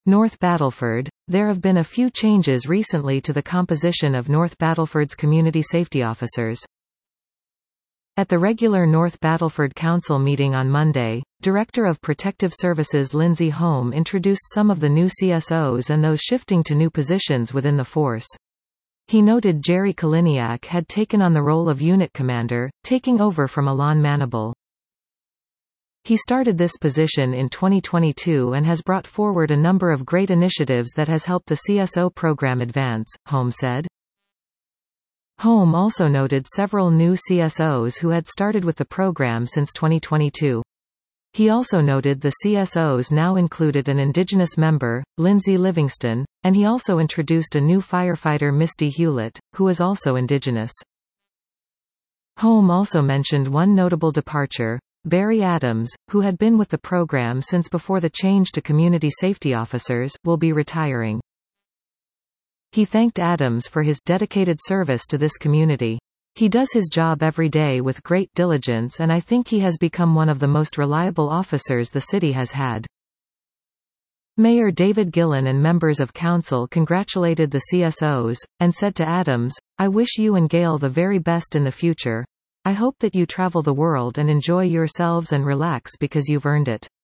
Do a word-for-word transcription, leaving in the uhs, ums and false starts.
North Battleford. There have been a few changes recently to the composition of North Battleford's community safety officers. At the regular North Battleford Council meeting on Monday, Director of Protective Services Lindsay Home introduced some of the new C S Os and those shifting to new positions within the force. He noted Jerry Kaliniak had taken on the role of unit commander, taking over from Alon Manable. He started this position in twenty twenty-two and has brought forward a number of great initiatives that has helped the C S O program advance, Home said. Home also noted several new C S Os who had started with the program since twenty twenty-two. He also noted the C S Os now included an Indigenous member, Lindsay Livingston, and he also introduced a new firefighter, Misty Hewlett, who is also Indigenous. Home also mentioned one notable departure, Barry Adams, who had been with the program since before the change to community safety officers, will be retiring. He thanked Adams for his dedicated service to this community. He does his job every day with great diligence, and I think he has become one of the most reliable officers the city has had. Mayor David Gillen and members of council congratulated the C S Os, and said to Adams, "I wish you and Gail the very best in the future. I hope that you travel the world and enjoy yourselves and relax because you've earned it."